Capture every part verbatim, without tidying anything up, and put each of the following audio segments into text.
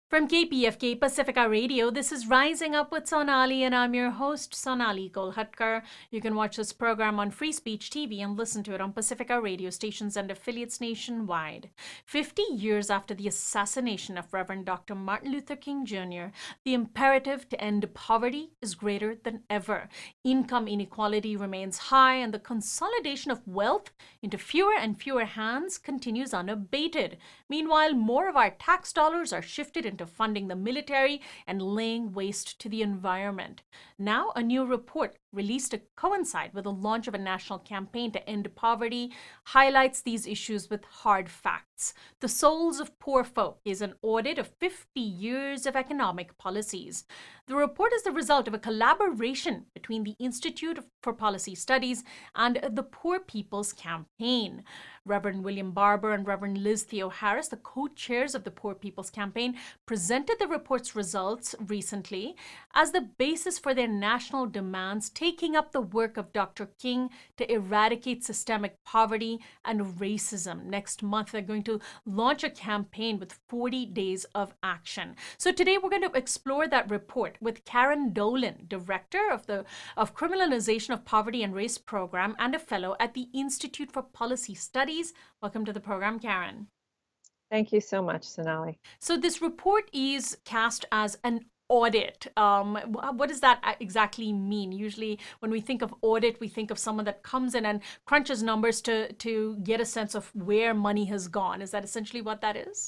From K P F K Pacifica Radio, this is Rising Up with Sonali, and I'm your host, Sonali Golhatkar. You can watch this program on Free Speech T V and listen to it on Pacifica radio stations and affiliates nationwide. Fifty years after the assassination of Reverend Doctor Martin Luther King Junior, the imperative to end poverty is greater than ever. Income inequality remains high, and the consolidation of wealth into fewer and fewer hands continues unabated. Meanwhile, more of our tax dollars are shifted into funding the military and laying waste to the environment. Now, a new report released to coincide with the launch of a national campaign to end poverty highlights these issues with hard facts. The Souls of Poor Folk is an audit of fifty years of economic policies. The report is the result of a collaboration between the Institute for Policy Studies and the Poor People's Campaign. Reverend William Barber and Reverend Liz Theo-Harris, the co-chairs of the Poor People's Campaign, presented the report's results recently as the basis for their national demands, taking up the work of Doctor King to eradicate systemic poverty and racism. Next month, they're going to launch a campaign with forty days of action. So today, we're going to explore that report with Karen Dolan, Director of the of Criminalization of Poverty and Race Program and a fellow at the Institute for Policy Studies. Welcome to the program, Karen. Thank you so much, Sonali. So this report is cast as an audit. Um, what does that exactly mean? Usually when we think of audit, we think of someone that comes in and crunches numbers to, to get a sense of where money has gone. Is that essentially what that is?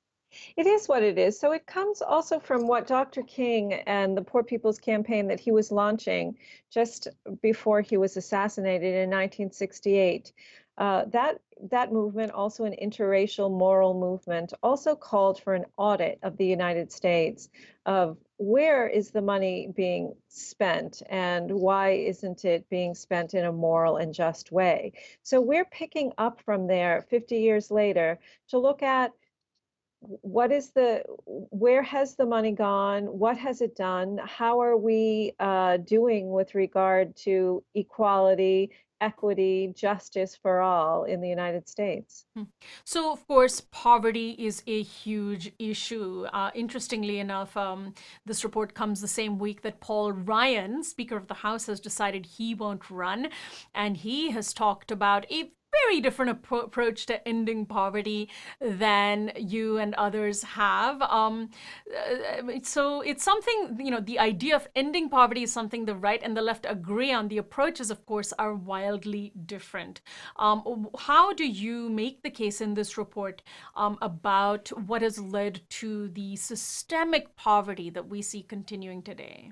It is what it is. So it comes also from what Doctor King and the Poor People's Campaign that he was launching just before he was assassinated in nineteen sixty-eight. Uh, that that movement, also an interracial moral movement, also called for an audit of the United States of where is the money being spent and why isn't it being spent in a moral and just way. So we're picking up from there fifty years later to look at what is the, where has the money gone? What has it done? How are we uh, doing with regard to equality, equity, justice for all in the United States? So, of course, poverty is a huge issue. Uh, interestingly enough, um, this report comes the same week that Paul Ryan, Speaker of the House, has decided he won't run. And he has talked about a very different appro- approach to ending poverty than you and others have. Um, uh, so it's something, you know, the idea of ending poverty is something the right and the left agree on. The approaches, of course, are wildly different. Um, how do you make the case in this report um, about what has led to the systemic poverty that we see continuing today?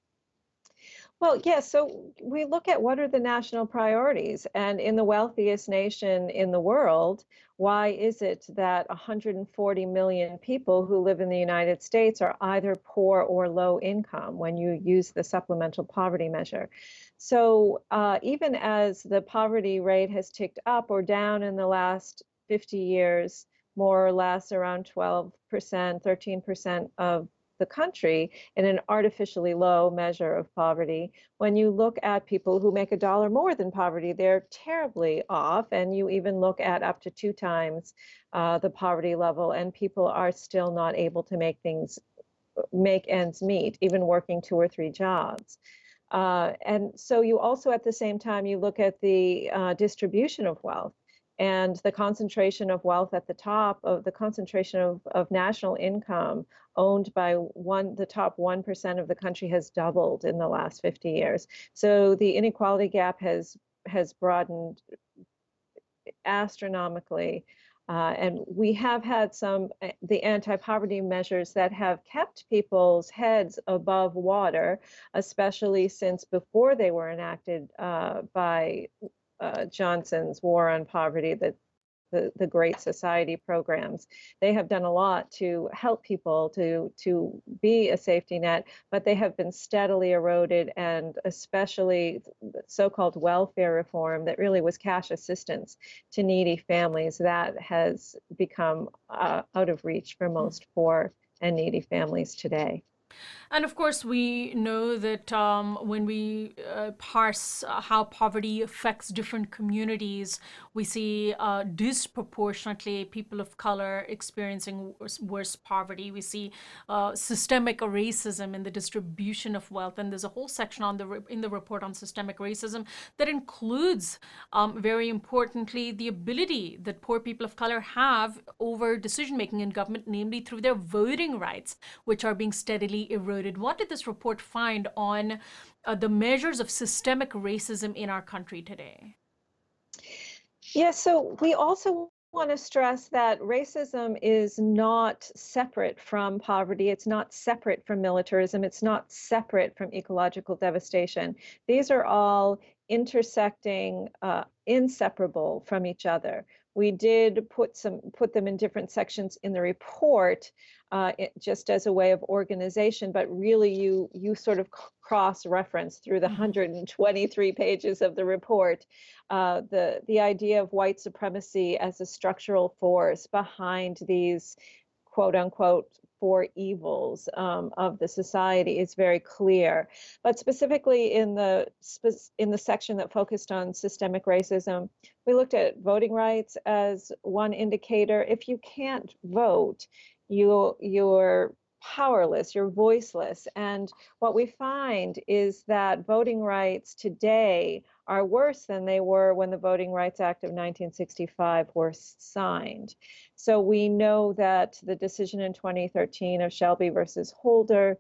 Well, yes. Yeah, so we look at what are the national priorities, and in the wealthiest nation in the world, why is it that one hundred forty million people who live in the United States are either poor or low income when you use the supplemental poverty measure? So uh, even as the poverty rate has ticked up or down in the last fifty years, more or less around twelve percent, thirteen percent of the country in an artificially low measure of poverty. When you look at people who make a dollar more than poverty, they're terribly off. And you even look at up to two times uh, the poverty level, and people are still not able to make things, make ends meet, even working two or three jobs. Uh, and so you also, at the same time, you look at the uh, distribution of wealth. And the concentration of wealth at the top of the concentration of, of national income owned by one, the top one percent of the country has doubled in the last fifty years. So the inequality gap has has broadened astronomically. Uh, and we have had some, the anti-poverty measures that have kept people's heads above water, especially since before they were enacted uh, by Uh, Johnson's War on Poverty, the, the the Great Society programs. They have done a lot to help people to to be a safety net, but they have been steadily eroded, and especially so-called welfare reform that really was cash assistance to needy families, that has become uh, out of reach for most poor and needy families today. And of course, we know that um, when we uh, parse uh, how poverty affects different communities, we see uh, disproportionately people of color experiencing worse, worse poverty. We see uh, systemic racism in the distribution of wealth, and there's a whole section on the re- in the report on systemic racism that includes, um, very importantly, the ability that poor people of color have over decision making in government, namely through their voting rights, which are being steadily eroded. What did this report find on uh, the measures of systemic racism in our country today? Yeah, so we also want to stress that racism is not separate from poverty. It's not separate from militarism. It's not separate from ecological devastation. These are all intersecting, uh, inseparable from each other. We did put some put them in different sections in the report, uh, it, just as a way of organization. But really, you you sort of cross-reference through the one hundred twenty-three pages of the report uh, the the idea of white supremacy as a structural force behind these quote unquote four evils um, of the society is very clear. But specifically in the in the section that focused on systemic racism, we looked at voting rights as one indicator. If you can't vote, you you're powerless, you're voiceless. And what we find is that voting rights today are worse than they were when the Voting Rights Act of nineteen sixty-five was signed. So we know that the decision in twenty thirteen of Shelby versus Holder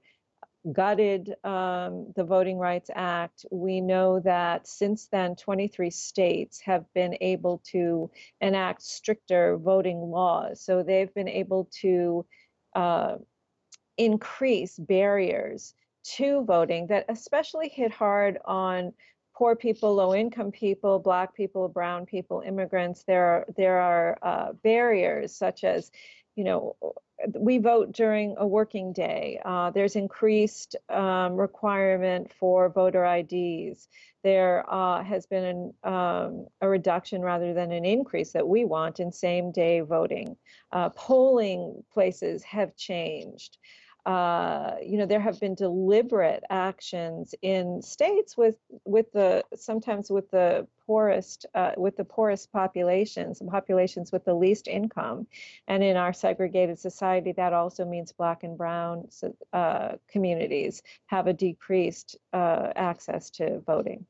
gutted um, the Voting Rights Act. We know that since then, twenty-three states have been able to enact stricter voting laws. So they've been able to uh, increase barriers to voting that especially hit hard on poor people, low-income people, Black people, brown people, immigrants. There are there are uh, barriers such as, you know, we vote during a working day. Uh, there's increased um, requirement for voter I Ds. There uh, has been an, um, a reduction rather than an increase that we want in same-day voting. Uh, polling places have changed. Uh, you know, there have been deliberate actions in states with with the sometimes with the poorest uh, with the poorest populations, populations with the least income, and in our segregated society, that also means Black and brown uh, communities have a decreased uh, access to voting.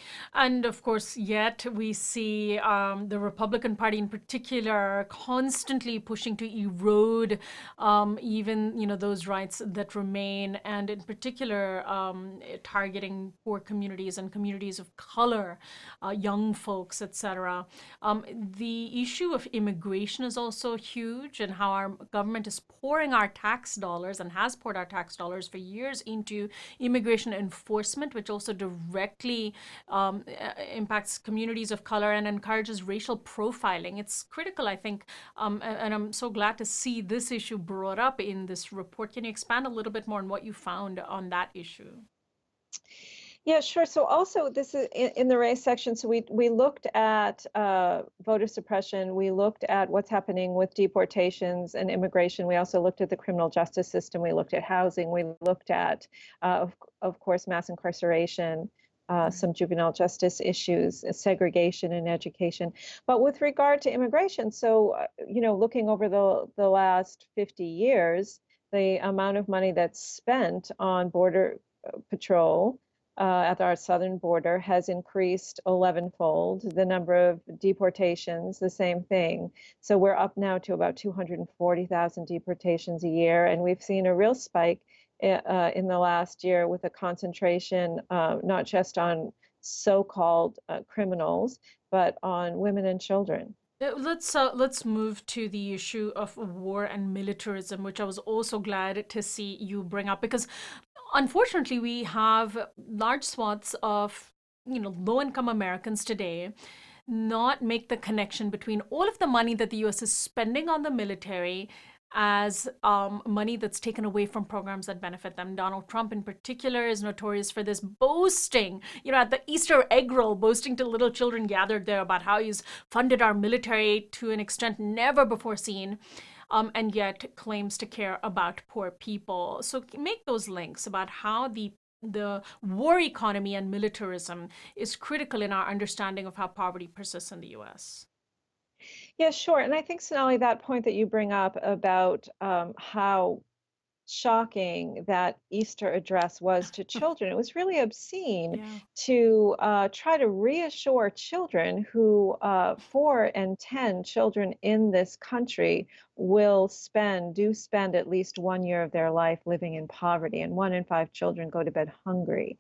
And of course, yet we see um, the Republican Party in particular constantly pushing to erode um, even, you know, those rights that remain, and in particular um, targeting poor communities and communities of color, uh, young folks, et cetera. Um, the issue of immigration is also huge, and how our government is pouring our tax dollars and has poured our tax dollars for years into immigration enforcement, which also directly Um, impacts communities of color and encourages racial profiling. It's critical, I think, um, and I'm so glad to see this issue brought up in this report. Can you expand a little bit more on what you found on that issue? Yeah, sure. So also this is in, in the race section. So we we looked at uh, voter suppression. We looked at what's happening with deportations and immigration. We also looked at the criminal justice system. We looked at housing. We looked at, uh, of, of course, mass incarceration. Uh, some juvenile justice issues, segregation in education. But with regard to immigration, so, uh, you know, looking over the, the last fifty years, the amount of money that's spent on border patrol uh, at our southern border has increased elevenfold. The number of deportations, the same thing. So we're up now to about two hundred forty thousand deportations a year, and we've seen a real spike Uh, in the last year with a concentration uh, not just on so-called uh, criminals, but on women and children. Let's uh, let's move to the issue of war and militarism, which I was also glad to see you bring up, because unfortunately we have large swaths of, you know, low-income Americans today not make the connection between all of the money that the U S is spending on the military as um, money that's taken away from programs that benefit them. Donald Trump in particular is notorious for this, boasting, you know, at the Easter egg roll, boasting to little children gathered there about how he's funded our military to an extent never before seen. um, and yet claims to care about poor people. So make those links about how the the war economy and militarism is critical in our understanding of how poverty persists in the U S. Yeah, sure. And I think, Sonali, that point that you bring up about um, how shocking that Easter address was to children. It was really obscene Yeah. to uh, try to reassure children who, uh, four and ten children in this country will spend, do spend at least one year of their life living in poverty, and one in five children go to bed hungry.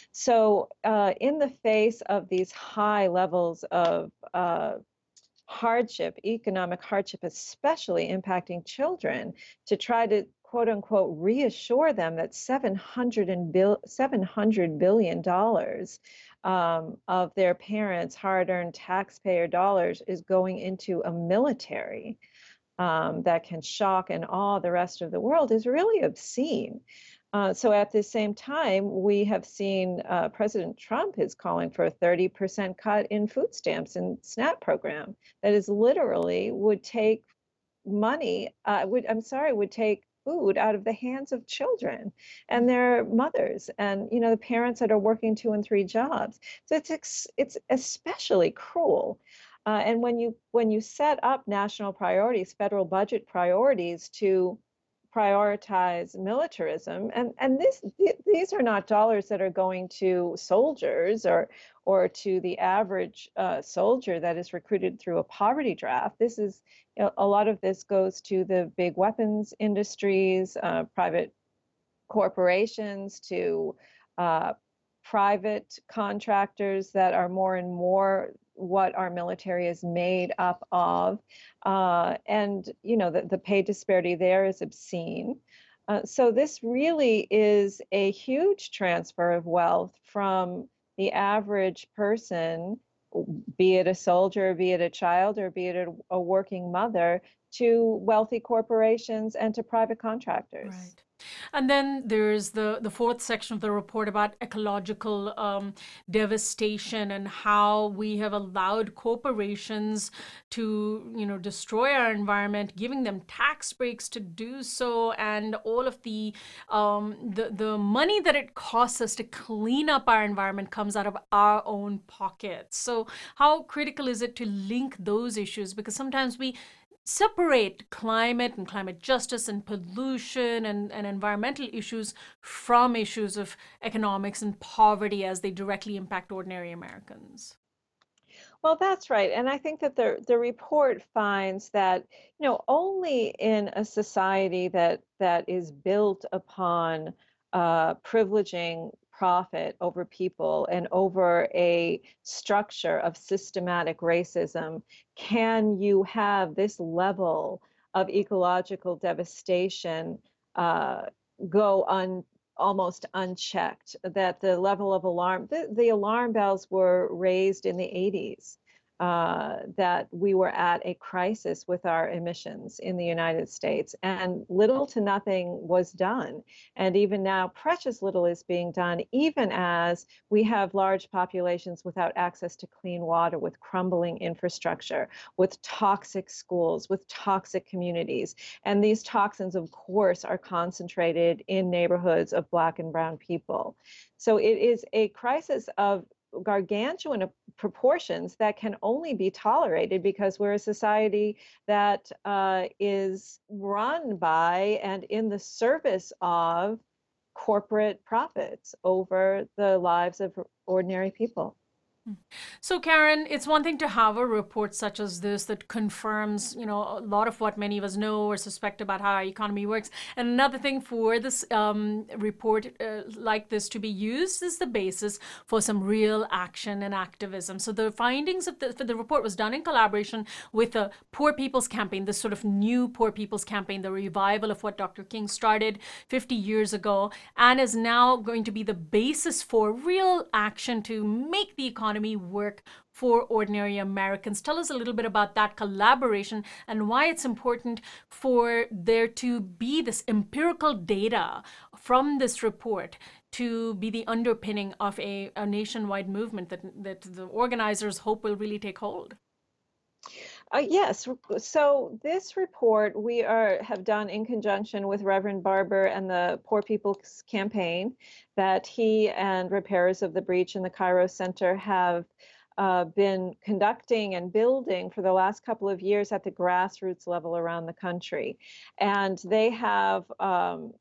So, uh, in the face of these high levels of uh, hardship, economic hardship, especially impacting children, to try to quote unquote reassure them that seven hundred and bill, seven hundred billion dollars um, of their parents' hard-earned taxpayer dollars is going into a military um, that can shock and awe the rest of the world is really obscene. Uh, so at the same time, we have seen uh, President Trump is calling for a thirty percent cut in food stamps and SNAP program. That is literally would take money, uh, would, I'm sorry, would take food out of the hands of children and their mothers and, you know, the parents that are working two and three jobs. So it's ex- it's especially cruel. Uh, and when you when you set up national priorities, federal budget priorities to prioritize militarism, and and this th- these are not dollars that are going to soldiers or or to the average uh, soldier that is recruited through a poverty draft. This is, you know, a lot of this goes to the big weapons industries, uh, private corporations, to uh, private contractors that are more and more what our military is made up of. Uh, and, you know, the, the pay disparity there is obscene. Uh, so this really is a huge transfer of wealth from the average person, be it a soldier, be it a child, or be it a, a working mother, to wealthy corporations and to private contractors. Right. And then there's the, the fourth section of the report about ecological um, devastation and how we have allowed corporations to, you know, destroy our environment, giving them tax breaks to do so, and all of the um, the the money that it costs us to clean up our environment comes out of our own pockets. So how critical is it to link those issues? Because sometimes we separate climate and climate justice and pollution and, and environmental issues from issues of economics and poverty as they directly impact ordinary Americans. Well, that's right. And I think that the the report finds that, you know, only in a society that that is built upon uh, privileging profit over people and over a structure of systematic racism can you have this level of ecological devastation uh, go un almost unchecked, that the level of alarm, the, the alarm bells were raised in the eighties, uh, that we were at a crisis with our emissions in the United States, and little to nothing was done. And even now, precious little is being done, even as we have large populations without access to clean water, with crumbling infrastructure, with toxic schools, with toxic communities. And these toxins, of course, are concentrated in neighborhoods of Black and Brown people. So it is a crisis of gargantuan proportions that can only be tolerated because we're a society that uh, is run by and in the service of corporate profits over the lives of ordinary people. So, Karen, it's one thing to have a report such as this that confirms, you know, a lot of what many of us know or suspect about how our economy works. And another thing for this um, report uh, like this to be used as the basis for some real action and activism. So the findings of the, the report was done in collaboration with the Poor People's Campaign, this sort of new Poor People's Campaign, the revival of what Doctor King started fifty years ago, and is now going to be the basis for real action to make the economy work for ordinary Americans. Tell us a little bit about that collaboration and why it's important for there to be this empirical data from this report to be the underpinning of a, a nationwide movement that, that the organizers hope will really take hold. Uh, yes. So this report we are have done in conjunction with Reverend Barber and the Poor People's Campaign that he and Repairers of the Breach in the Kairos Center have uh, been conducting and building for the last couple of years at the grassroots level around the country. And they have um,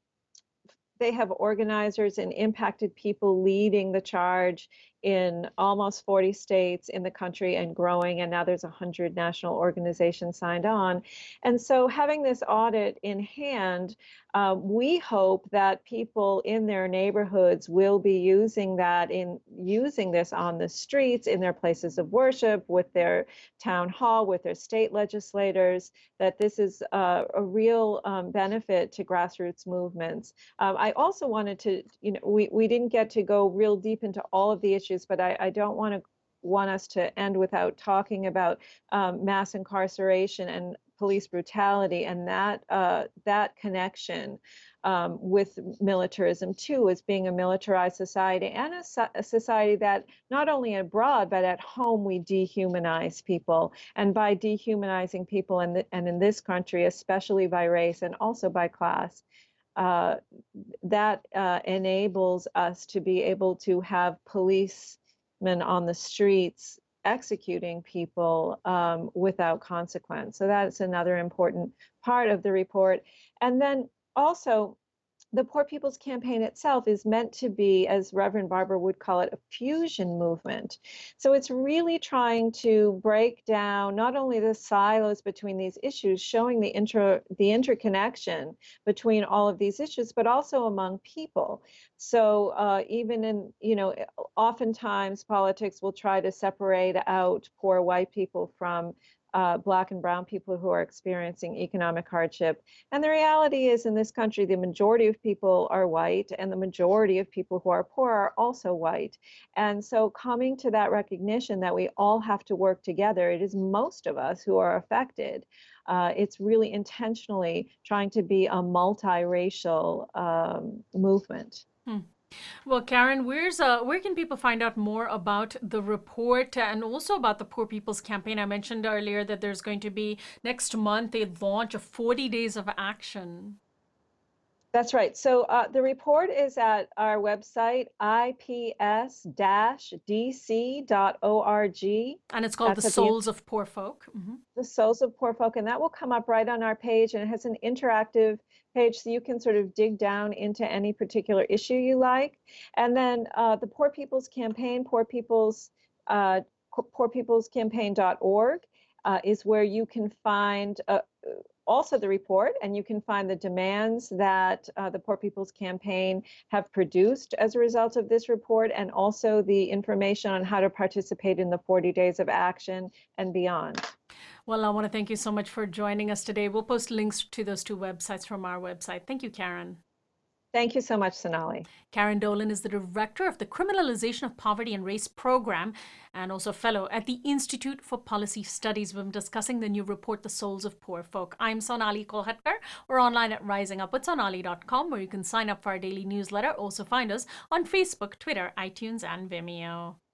they have organizers and impacted people leading the charge in almost forty states in the country and growing, and now there's one hundred national organizations signed on. And so having this audit in hand, uh, we hope that people in their neighborhoods will be using that in using this on the streets, in their places of worship, with their town hall, with their state legislators, that this is uh, a real um, benefit to grassroots movements. Um, I also wanted to, you know, we, we didn't get to go real deep into all of the issues, but I, I don't want to want us to end without talking about um, mass incarceration and police brutality, and that uh, that connection um, with militarism too, as being a militarized society and a, so a society that not only abroad but at home we dehumanize people, and by dehumanizing people, and, and in this country especially by race and also by class, uh, that uh, enables us to be able to have policemen on the streets executing people um, without consequence. So that's another important part of the report. And then also, the Poor People's Campaign itself is meant to be, as Reverend Barber would call it, a fusion movement. So it's really trying to break down not only the silos between these issues, showing the inter the interconnection between all of these issues, but also among people. So uh, even in, you know, oftentimes politics will try to separate out poor white people from Uh, Black and brown people who are experiencing economic hardship. And the reality is, in this country, the majority of people are white, and the majority of people who are poor are also white. And so coming to that recognition that we all have to work together, it is most of us who are affected. Uh, it's really intentionally trying to be a multiracial um, movement. Hmm. Well, Karen, where's uh, where can people find out more about the report and also about the Poor People's Campaign? I mentioned earlier that there's going to be next month a launch of forty days of action. That's right. So uh, the report is at our website, I P S D C dot org. And it's called That's The at the Souls of Poor Folk. Mm-hmm. The Souls of Poor Folk, and that will come up right on our page, and it has an interactive page so you can sort of dig down into any particular issue you like. And then uh, the Poor People's Campaign, Poor People's uh, poor people's campaign dot org uh, is where you can find uh, also the report, and you can find the demands that uh, the Poor People's Campaign have produced as a result of this report, and also the information on how to participate in the forty days of action and beyond. Well, I want to thank you so much for joining us today. We'll post links to those two websites from our website. Thank you, Karen. Thank you so much, Sonali. Karen Dolan is the director of the Criminalization of Poverty and Race program and also a fellow at the Institute for Policy Studies. We've been discussing the new report, The Souls of Poor Folk. I'm Sonali Kolhatkar. We're online at rising up with sonali dot com, where you can sign up for our daily newsletter. Also find us on Facebook, Twitter, iTunes, and Vimeo.